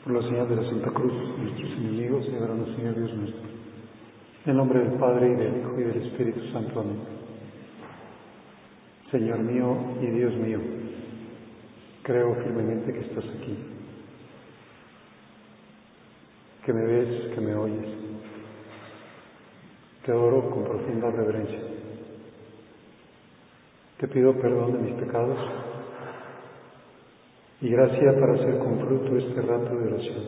Por la señal de la Santa Cruz, nuestros enemigos, líbranos, Señor Dios nuestro. En el nombre del Padre, y del Hijo, y del Espíritu Santo. Amén. Señor mío y Dios mío, creo firmemente que estás aquí, que me ves, que me oyes. Te adoro con profunda reverencia. Te pido perdón de mis pecados y gracia para hacer con fruto este rato de oración.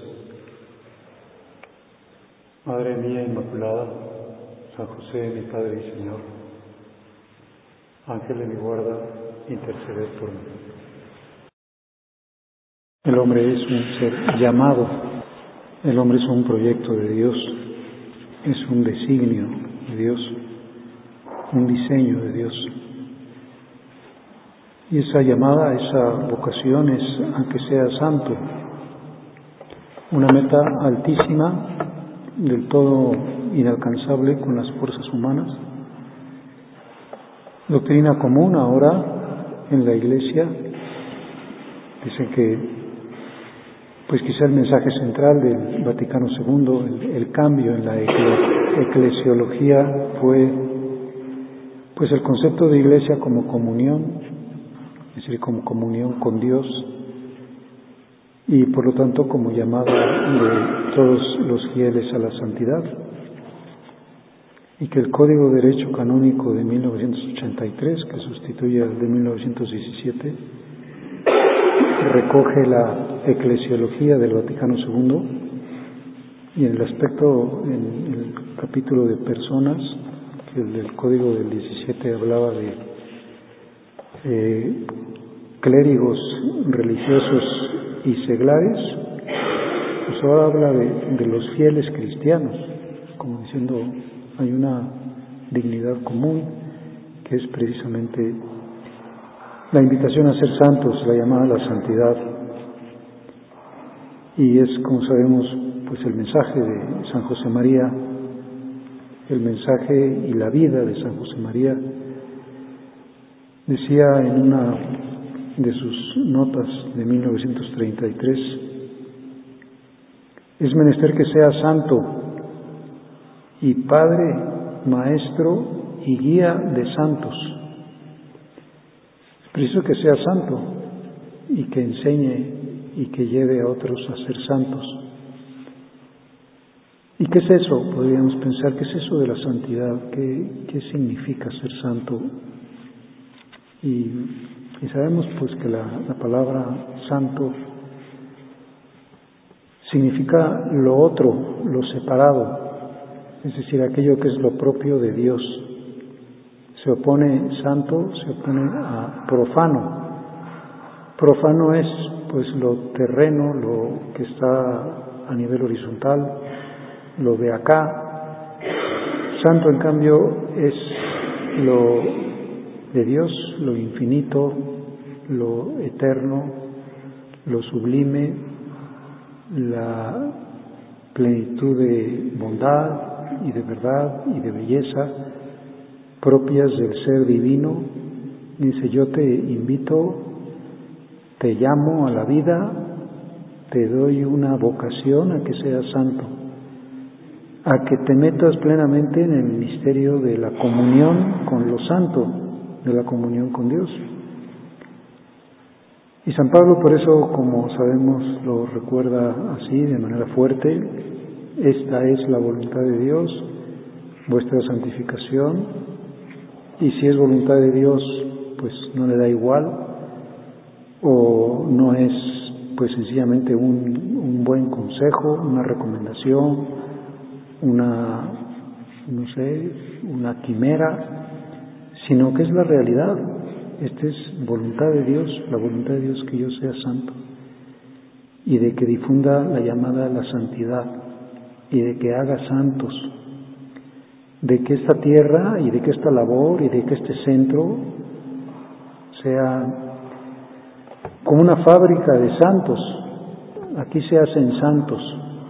Madre mía Inmaculada, San José, mi Padre y Señor, Ángel de mi guarda, interceded por mí. El hombre es un ser llamado, el hombre es un proyecto de Dios, es un designio de Dios, un diseño de Dios. Y esa llamada, esa vocación es a que sea santo, una meta altísima, del todo inalcanzable con las fuerzas humanas. Doctrina común ahora en la Iglesia, dice que pues quizá el mensaje central del Vaticano II, el cambio en la eclesiología fue pues el concepto de Iglesia como comunión, es decir, como comunión con Dios y por lo tanto como llamada de todos los fieles a la santidad, y que el Código de Derecho Canónico de 1983, que sustituye al de 1917, recoge la eclesiología del Vaticano II, y en el aspecto, en el capítulo de personas, que el del Código del 17 hablaba de clérigos religiosos y seglares, pues ahora habla de los fieles cristianos, como diciendo, hay una dignidad común que es precisamente la invitación a ser santos, la llamada a la santidad. Y es, como sabemos, pues el mensaje de San José María, el mensaje y la vida de San José María. Decía en una de sus notas de 1933, es menester que sea santo y padre, maestro y guía de santos. Es preciso que sea santo y que enseñe y que lleve a otros a ser santos. ¿Y qué es eso? Podríamos pensar, ¿qué es eso de la santidad? ¿Qué significa ser santo? Y sabemos pues que la palabra santo significa lo otro, lo separado, es decir, aquello que es lo propio de Dios. Se opone santo, se opone a profano. Profano es pues lo terreno, lo que está a nivel horizontal, lo de acá. Santo, en cambio, es lo de Dios, lo infinito, lo eterno, lo sublime, la plenitud de bondad y de verdad y de belleza propias del ser divino. Dice, yo te invito, te llamo a la vida, te doy una vocación a que seas santo, a que te metas plenamente en el misterio de la comunión con lo santo, de la comunión con Dios. Y San Pablo, por eso, como sabemos, lo recuerda así, de manera fuerte: esta es la voluntad de Dios, vuestra santificación, y si es voluntad de Dios, pues no le da igual, o no es pues sencillamente un buen consejo, una recomendación, una quimera, sino que es la realidad. Esta es voluntad de Dios, la voluntad de Dios, que yo sea santo y de que difunda la llamada a la santidad y de que haga santos, de que esta tierra y de que esta labor y de que este centro sea como una fábrica de santos. Aquí se hacen santos.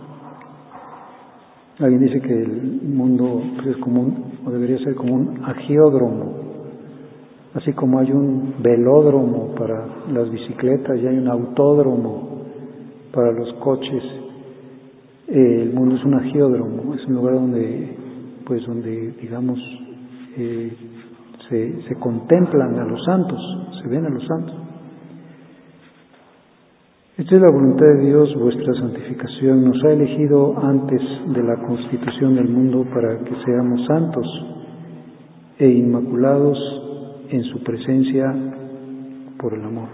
Alguien dice que el mundo es o debería ser como un agiódromo. Así como hay un velódromo para las bicicletas y hay un autódromo para los coches. El mundo es un agiódromo, es un lugar donde digamos, se contemplan a los santos, se ven a los santos. Esta es la voluntad de Dios, vuestra santificación. Nos ha elegido antes de la constitución del mundo para que seamos santos e inmaculados en su presencia por el amor.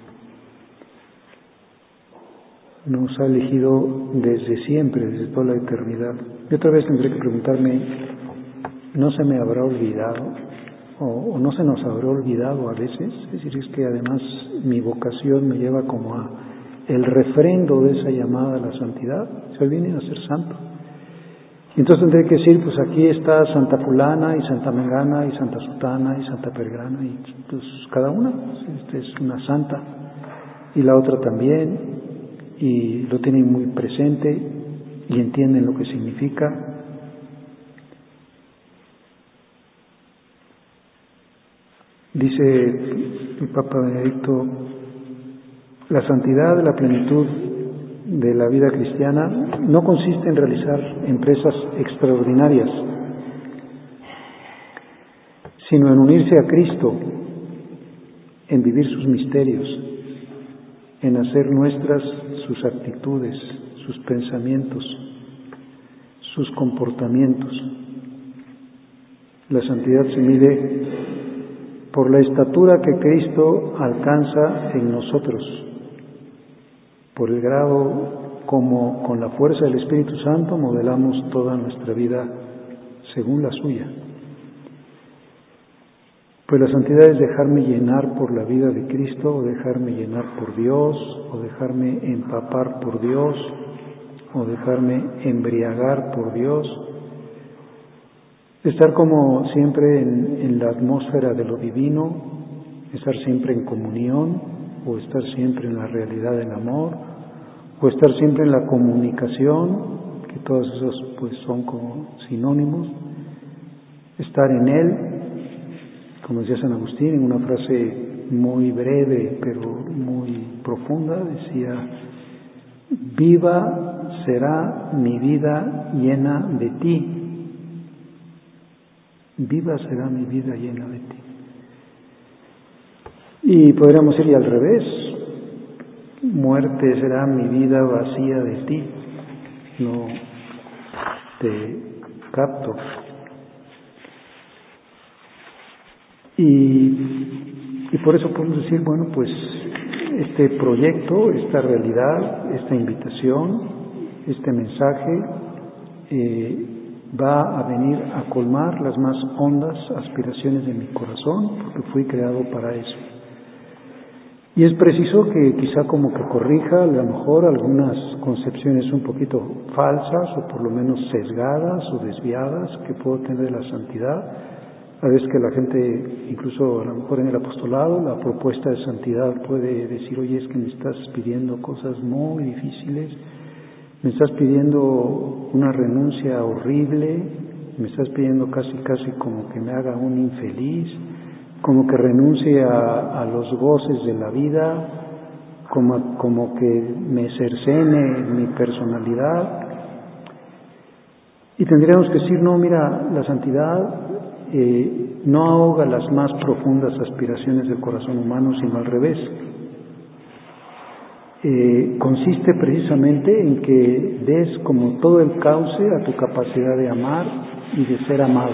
Nos ha elegido desde siempre, desde toda la eternidad. Y otra vez tendré que preguntarme, ¿no se me habrá olvidado? ¿O no se nos habrá olvidado a veces? Es decir, es que además mi vocación me lleva como a el refrendo de esa llamada a la santidad. Se viene a ser santo. Y entonces tendré que decir, pues aquí está Santa Fulana y Santa Mengana y Santa Sutana y Santa Pergrana, y pues cada una, esta es una santa y la otra también, y lo tienen muy presente y entienden lo que significa. Dice el Papa Benedicto, la santidad, la plenitud de la vida cristiana no consiste en realizar empresas extraordinarias, sino en unirse a Cristo, en vivir sus misterios, en hacer nuestras sus actitudes, sus pensamientos, sus comportamientos. La santidad se mide por la estatura que Cristo alcanza en nosotros, por el grado como con la fuerza del Espíritu Santo modelamos toda nuestra vida según la suya. Pues la santidad es dejarme llenar por la vida de Cristo, o dejarme llenar por Dios, o dejarme empapar por Dios, o dejarme embriagar por Dios. Estar como siempre en la atmósfera de lo divino, estar siempre en comunión, o estar siempre en la realidad del amor, o estar siempre en la comunicación, que todos esos pues son como sinónimos. Estar en Él, como decía San Agustín, en una frase muy breve pero muy profunda, decía: viva será mi vida llena de ti. Viva será mi vida llena de ti. Y podríamos ir al revés: muerte será mi vida vacía de ti. No te capto. Y por eso podemos decir, bueno, pues este proyecto, esta realidad, esta invitación, este mensaje va a venir a colmar las más hondas aspiraciones de mi corazón, porque fui creado para eso. Y es preciso que quizá como que corrija a lo mejor algunas concepciones un poquito falsas, o por lo menos sesgadas o desviadas, que puedo tener de la santidad. A veces que la gente, incluso a lo mejor en el apostolado, la propuesta de santidad puede decir: oye, es que me estás pidiendo cosas muy difíciles, me estás pidiendo una renuncia horrible, me estás pidiendo casi como que me haga un infeliz, como que renuncie a los goces de la vida, como que me cercene mi personalidad. Y tendríamos que decir: no, mira, la santidad no ahoga las más profundas aspiraciones del corazón humano, sino al revés. Consiste precisamente en que des como todo el cauce a tu capacidad de amar y de ser amado.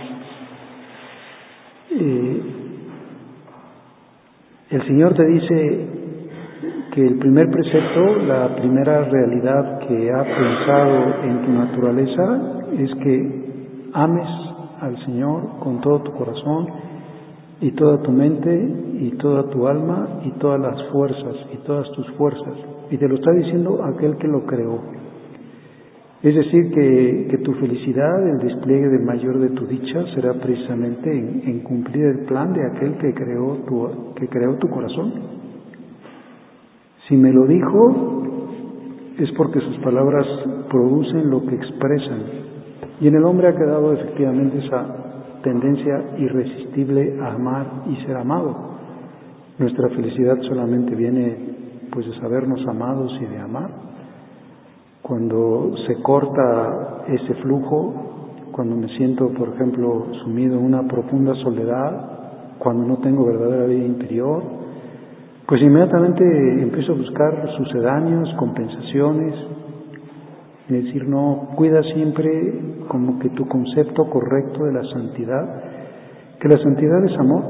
El Señor te dice que el primer precepto, la primera realidad que ha pensado en tu naturaleza, es que ames al Señor con todo tu corazón y toda tu mente y toda tu alma y todas las fuerzas y todas tus fuerzas. Y te lo está diciendo aquel que lo creó. Es decir, que tu felicidad, el despliegue de mayor de tu dicha, será precisamente en cumplir el plan de aquel que creó tu corazón. Si me lo dijo, es porque sus palabras producen lo que expresan. Y en el hombre ha quedado efectivamente esa tendencia irresistible a amar y ser amado. Nuestra felicidad solamente viene pues de sabernos amados y de amar. Cuando se corta ese flujo, cuando me siento, por ejemplo, sumido en una profunda soledad, cuando no tengo verdadera vida interior, pues inmediatamente empiezo a buscar sucedáneos, compensaciones, es decir, no, cuida siempre como que tu concepto correcto de la santidad, que la santidad es amor.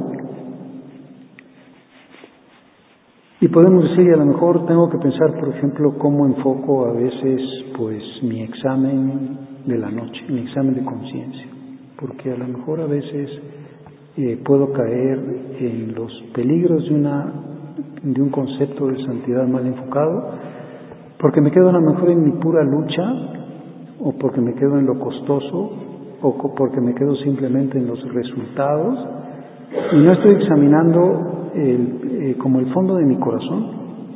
Y podemos decir, y a lo mejor tengo que pensar, por ejemplo, cómo enfoco a veces pues mi examen de la noche, mi examen de conciencia, porque a lo mejor a veces puedo caer en los peligros de un concepto de santidad mal enfocado, porque me quedo a lo mejor en mi pura lucha, o porque me quedo en lo costoso, o porque me quedo simplemente en los resultados, y no estoy examinando como el fondo de mi corazón.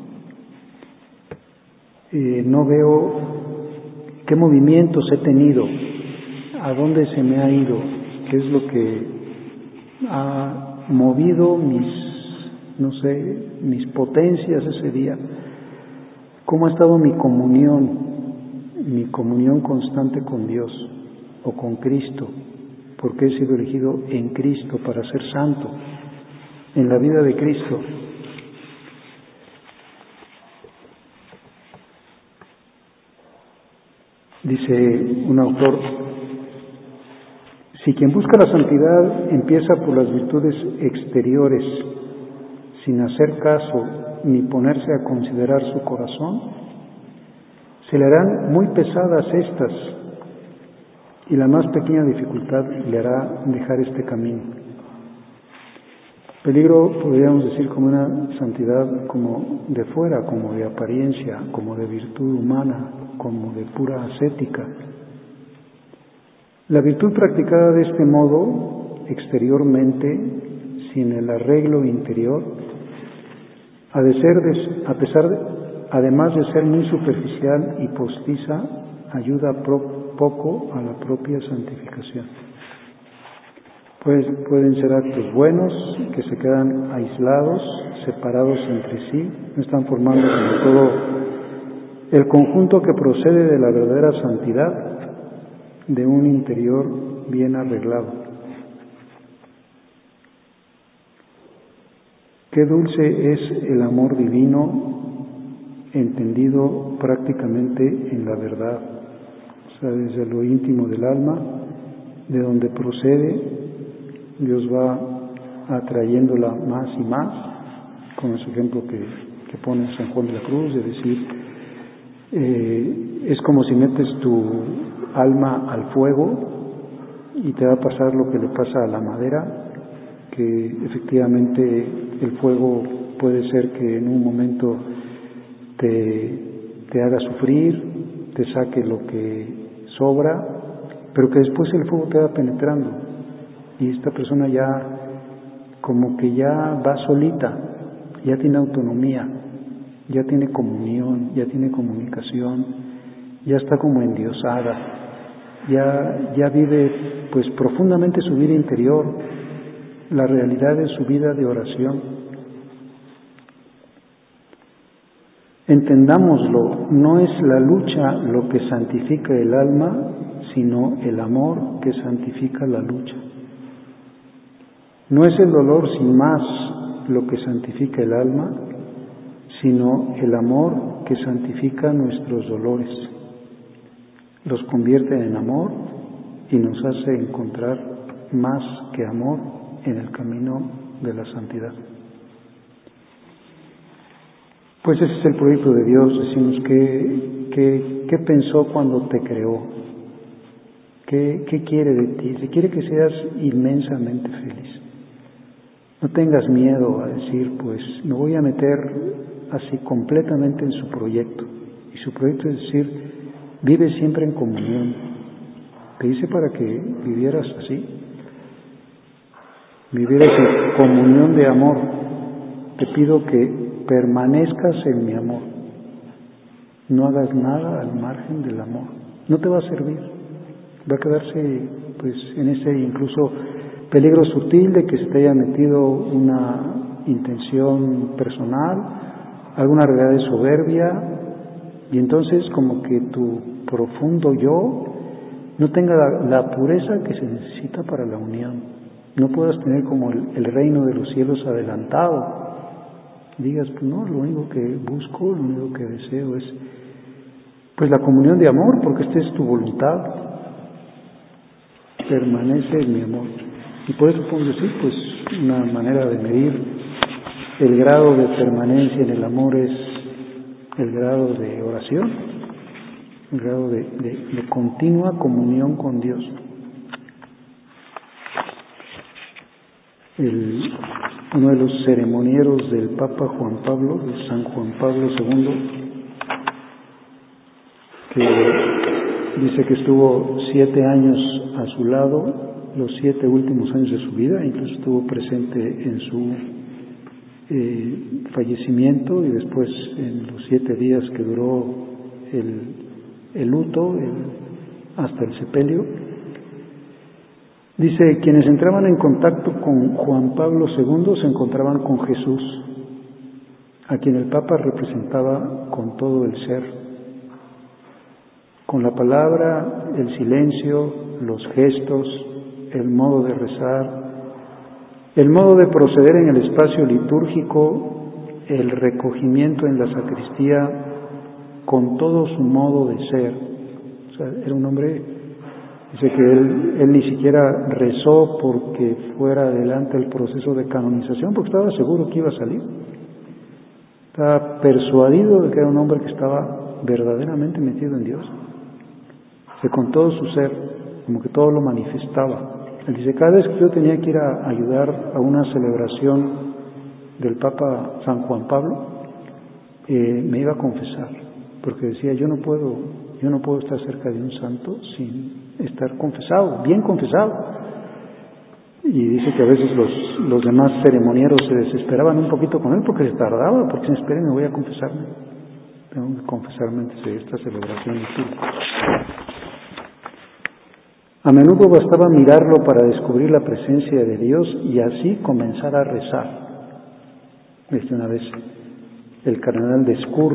No veo qué movimientos he tenido, a dónde se me ha ido, qué es lo que ha movido mis potencias ese día, cómo ha estado mi comunión constante con Dios o con Cristo, porque he sido elegido en Cristo para ser santo, en la vida de Cristo. Dice un autor, si quien busca la santidad empieza por las virtudes exteriores, sin hacer caso ni ponerse a considerar su corazón, se le harán muy pesadas estas, y la más pequeña dificultad le hará dejar este camino. Peligro, podríamos decir, como una santidad como de fuera, como de apariencia, como de virtud humana, como de pura ascética. La virtud practicada de este modo, exteriormente, sin el arreglo interior, además de ser muy superficial y postiza, ayuda poco a la propia santificación. Pueden ser actos buenos que se quedan aislados, separados entre sí, no están formando como todo el conjunto que procede de la verdadera santidad, de un interior bien arreglado. Qué dulce es el amor divino, entendido prácticamente en la verdad, o sea, desde lo íntimo del alma, de donde procede. Dios va atrayéndola más y más, con ese ejemplo que pone San Juan de la Cruz, de decir, es como si metes tu alma al fuego y te va a pasar lo que le pasa a la madera, que efectivamente el fuego puede ser que en un momento te haga sufrir, te saque lo que sobra, pero que después el fuego te va penetrando. Y esta persona ya como que ya va solita, ya tiene autonomía, ya tiene comunión, ya tiene comunicación, ya está como endiosada, ya vive pues profundamente su vida interior, la realidad de su vida de oración. Entendámoslo, no es la lucha lo que santifica el alma, sino el amor que santifica la lucha. No es el dolor sin más lo que santifica el alma, sino el amor que santifica nuestros dolores. Los convierte en amor y nos hace encontrar más que amor en el camino de la santidad. Pues ese es el proyecto de Dios. Decimos ¿qué pensó cuando te creó? ¿Qué quiere de ti? Se quiere que seas inmensamente feliz. No tengas miedo a decir, pues me voy a meter así completamente en su proyecto. Y su proyecto es decir, vive siempre en comunión. Te hice para que vivieras así, vivieras en comunión de amor. Te pido que permanezcas en mi amor. No hagas nada al margen del amor. No te va a servir. Va a quedarse pues en ese incluso peligro sutil de que se te haya metido una intención personal alguna realidad de soberbia, y entonces como que tu profundo yo no tenga la pureza que se necesita para la unión. No puedas tener como el reino de los cielos adelantado. Digas, pues no, lo único que busco, lo único que deseo es pues la comunión de amor, porque esta es tu voluntad. Permanece en mi amor. Y por eso puedo decir, pues una manera de medir el grado de permanencia en el amor es el grado de oración, el grado de continua comunión con Dios. Uno de los ceremonieros del Papa Juan Pablo, de San Juan Pablo II, que dice que estuvo 7 años a su lado, los 7 últimos años de su vida, incluso estuvo presente en su fallecimiento y después en los 7 días que duró el luto, hasta el sepelio. Dice, quienes entraban en contacto con Juan Pablo II se encontraban con Jesús, a quien el Papa representaba con todo el ser, con la palabra, el silencio, los gestos, el modo de rezar, el modo de proceder en el espacio litúrgico, el recogimiento en la sacristía, con todo su modo de ser. O sea, era un hombre, dice que él ni siquiera rezó porque fuera adelante el proceso de canonización, porque estaba seguro que iba a salir. Estaba persuadido de que era un hombre que estaba verdaderamente metido en Dios. Que con todo su ser, como que todo lo manifestaba. Él dice, cada vez que yo tenía que ir a ayudar a una celebración del Papa San Juan Pablo, me iba a confesar, porque decía, yo no puedo estar cerca de un santo sin estar confesado, bien confesado. Y dice que a veces los demás ceremonieros se desesperaban un poquito con él porque se tardaba, porque se esperen, me voy a confesarme. Tengo que confesarme antes de esta celebración litúrgica. A menudo bastaba mirarlo para descubrir la presencia de Dios y así comenzar a rezar. Una vez el cardenal de Scour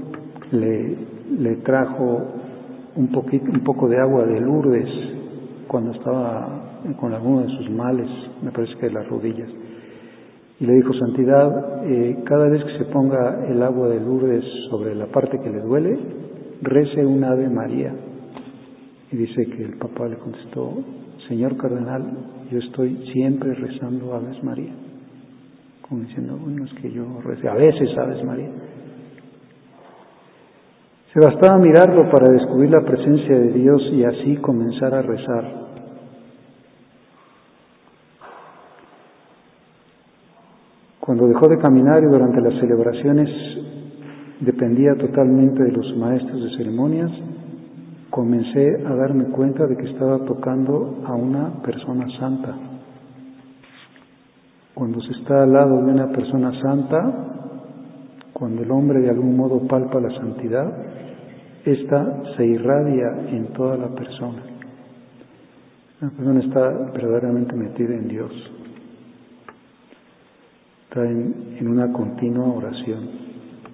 le trajo un poco de agua de Lourdes cuando estaba con alguno de sus males, me parece que de las rodillas, y le dijo, Santidad, cada vez que se ponga el agua de Lourdes sobre la parte que le duele, rece un Ave María. Y dice que el Papa le contestó, Señor Cardenal, yo estoy siempre rezando Aves María. Como diciendo, bueno, es que yo rezo a veces Aves María. Se bastaba mirarlo para descubrir la presencia de Dios y así comenzar a rezar. Cuando dejó de caminar y durante las celebraciones dependía totalmente de los maestros de ceremonias, comencé a darme cuenta de que estaba tocando a una persona santa. Cuando se está al lado de una persona santa, cuando el hombre de algún modo palpa la santidad, esta se irradia en toda la persona. La persona está verdaderamente metida en Dios. Está en una continua oración.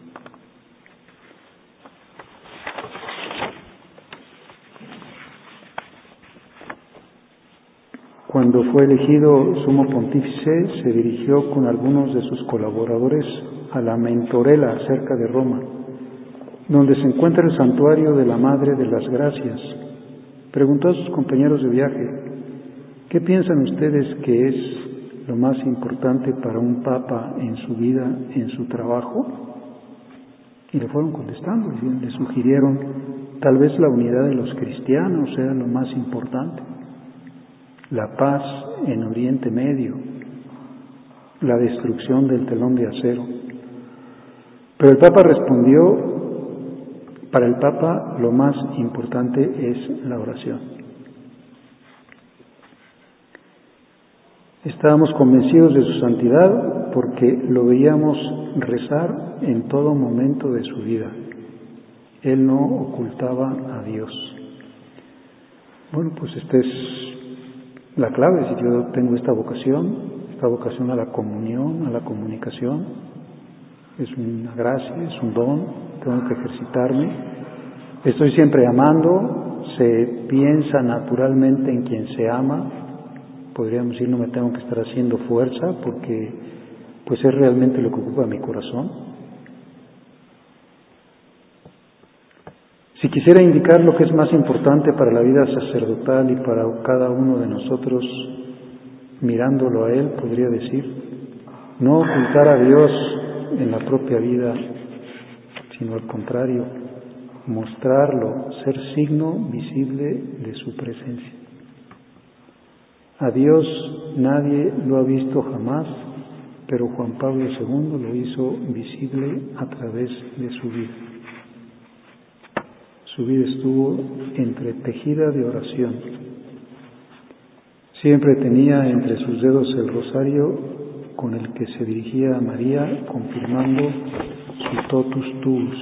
Cuando fue elegido sumo pontífice, se dirigió con algunos de sus colaboradores a la Mentorela, cerca de Roma, donde se encuentra el santuario de la Madre de las Gracias. Preguntó a sus compañeros de viaje, ¿qué piensan ustedes que es lo más importante para un papa en su vida, en su trabajo? Y le fueron contestando, le sugirieron, tal vez la unidad de los cristianos sea lo más importante. La paz en Oriente Medio, la destrucción del telón de acero. Pero el Papa respondió, para el Papa lo más importante es la oración. Estábamos convencidos de su santidad porque lo veíamos rezar en todo momento de su vida. Él no ocultaba a Dios. Bueno, pues esta es la clave. Si yo tengo esta vocación a la comunión, a la comunicación, es una gracia, es un don, tengo que ejercitarme. Estoy siempre amando, se piensa naturalmente en quien se ama. Podríamos decir, no me tengo que estar haciendo fuerza porque pues es realmente lo que ocupa mi corazón. Si quisiera indicar lo que es más importante para la vida sacerdotal y para cada uno de nosotros, mirándolo a Él, podría decir, no ocultar a Dios en la propia vida, sino al contrario, mostrarlo, ser signo visible de su presencia. A Dios nadie lo ha visto jamás, pero Juan Pablo II lo hizo visible a través de su vida. Su vida estuvo entretejida de oración. Siempre tenía entre sus dedos el rosario con el que se dirigía a María, confirmando su totus tuus.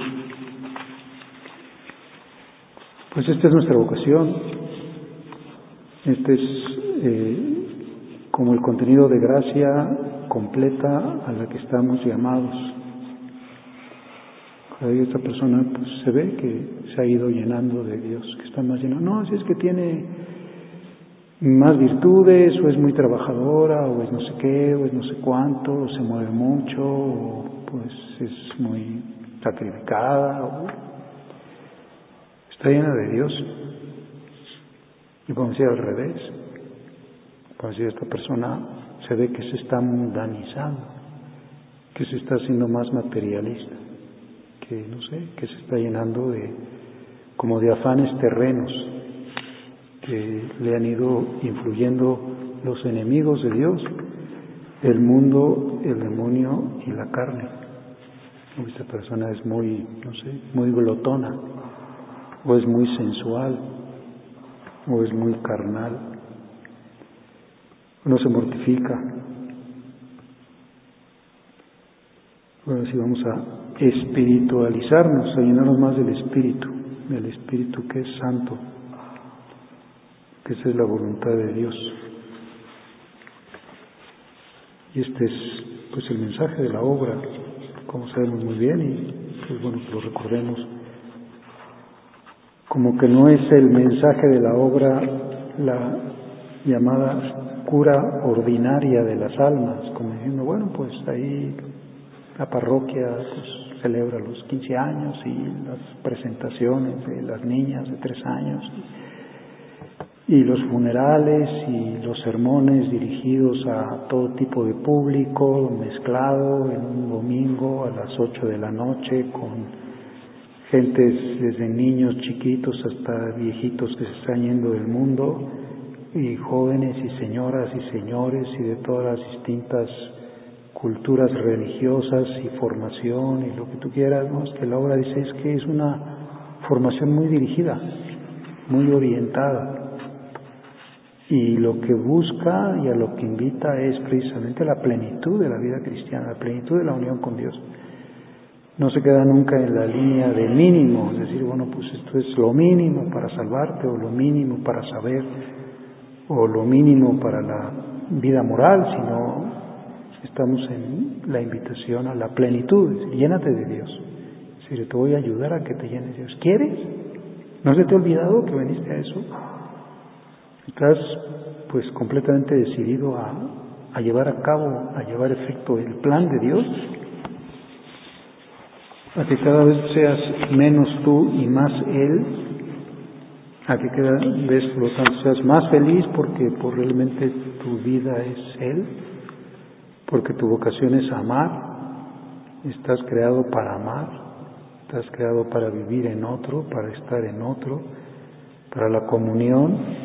Pues esta es nuestra vocación. Este es como el contenido de gracia completa a la que estamos llamados. Ahí esta persona pues se ve que se ha ido llenando de Dios, que está más llena. No, si es que tiene más virtudes, o es muy trabajadora, o es no sé qué, o es no sé cuánto, o se mueve mucho, o pues es muy sacrificada, o está llena de Dios. Y podemos decir al revés. Podemos decir, esta persona se ve que se está mundanizando, que se está haciendo más materialista, que no sé, que se está llenando como de afanes terrenos, que le han ido influyendo los enemigos de Dios, el mundo, el demonio y la carne. Esta persona es muy, no sé, muy glotona, o es muy sensual, o es muy carnal, o no se mortifica. Ahora sí vamos a espiritualizarnos, a llenarnos más del Espíritu que es santo, que esa es la voluntad de Dios. Y este es pues el mensaje de la obra, como sabemos muy bien, y pues bueno que lo recordemos. Como que no es el mensaje de la obra la llamada cura ordinaria de las almas, como diciendo, bueno, pues ahí la parroquia pues celebra los 15 años y las presentaciones de las niñas de 3 años y los funerales y los sermones dirigidos a todo tipo de público, mezclado en un domingo a las 8 de la noche con gentes desde niños chiquitos hasta viejitos que se están yendo del mundo, y jóvenes y señoras y señores y de todas las distintas culturas religiosas y formación y lo que tú quieras, ¿no? Es que la obra dice es que es una formación muy dirigida, muy orientada, y lo que busca y a lo que invita es precisamente la plenitud de la vida cristiana, la plenitud de la unión con Dios. No se queda nunca en la línea de mínimo, es decir, bueno, pues esto es lo mínimo para salvarte, o lo mínimo para saber, o lo mínimo para la vida moral, sino estamos en la invitación a la plenitud, es decir, llénate de Dios. Es decir, te voy a ayudar a que te llenes de Dios. ¿Quieres? ¿No se te ha olvidado que viniste a eso? Estás pues completamente decidido a llevar a cabo, a llevar efecto el plan de Dios, a que cada vez seas menos tú y más Él, a que cada vez por lo tanto seas más feliz porque realmente tu vida es Él, porque tu vocación es amar, estás creado para amar, estás creado para vivir en otro, para estar en otro, para la comunión.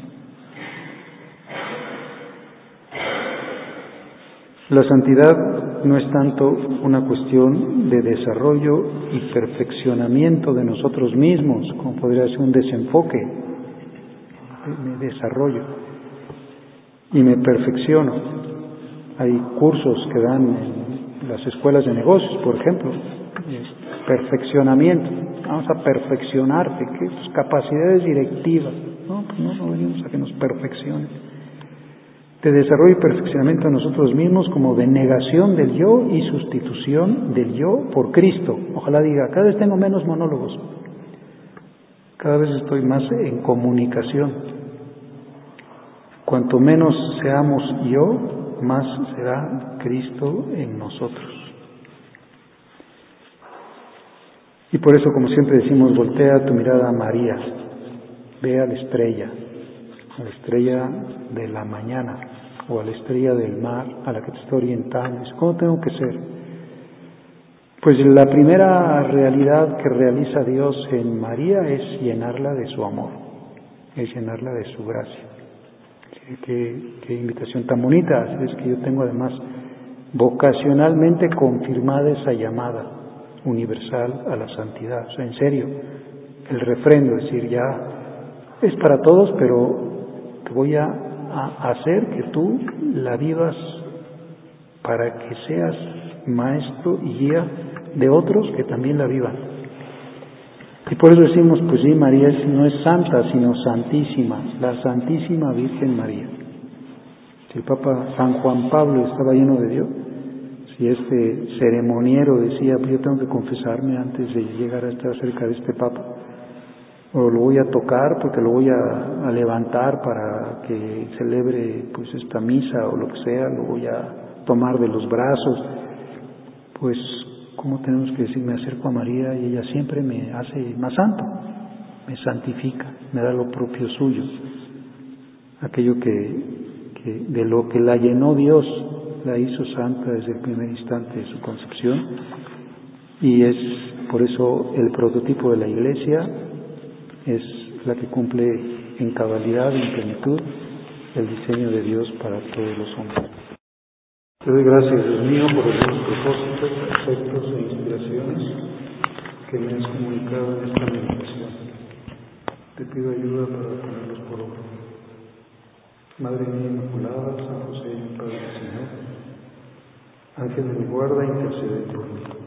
La santidad no es tanto una cuestión de desarrollo y perfeccionamiento de nosotros mismos, como podría ser un desenfoque. Me desarrollo y me perfecciono. Hay cursos que dan en las escuelas de negocios, por ejemplo, perfeccionamiento. Vamos a perfeccionarte, ¿qué? Tus capacidades directivas. No venimos a que nos perfeccionen. de desarrollo y perfeccionamiento de nosotros mismos como de negación del yo y sustitución del yo por Cristo. Ojalá diga, cada vez tengo menos monólogos, cada vez estoy más en comunicación. Cuanto menos seamos yo, más será Cristo en nosotros. Y por eso, como siempre decimos, voltea tu mirada a María, ve a la estrella de la mañana, o a la estrella del mar, a la que te está orientando. ¿Cómo tengo que ser? Pues la primera realidad que realiza Dios en María es llenarla de su amor, es llenarla de su gracia. Qué invitación tan bonita. Así es que yo tengo además vocacionalmente confirmada esa llamada universal a la santidad. O sea, en serio, el refrendo, es decir, ya es para todos, pero te voy a hacer que tú la vivas para que seas maestro y guía de otros que también la vivan. Y por eso decimos, pues sí, María no es santa, sino santísima, la Santísima Virgen María. Si el Papa San Juan Pablo estaba lleno de Dios, si este ceremoniero decía, pues yo tengo que confesarme antes de llegar a estar cerca de este Papa, o lo voy a tocar porque lo voy a levantar para que celebre pues esta misa o lo que sea, lo voy a tomar de los brazos, pues ¿cómo tenemos que decir? Me acerco a María y ella siempre me hace más santo, me santifica, me da lo propio suyo, aquello que de lo que la llenó Dios, la hizo santa desde el primer instante de su concepción, y es por eso el prototipo de la Iglesia, es la que cumple en cabalidad y en plenitud el diseño de Dios para todos los hombres. Te doy gracias, Dios mío, por los buenos propósitos, afectos e inspiraciones que me has comunicado en esta meditación. Te pido ayuda para ponerlos por obra. Madre mía Inmaculada, San José, mi Padre Señor, Ángel de mi guarda, intercede por mí.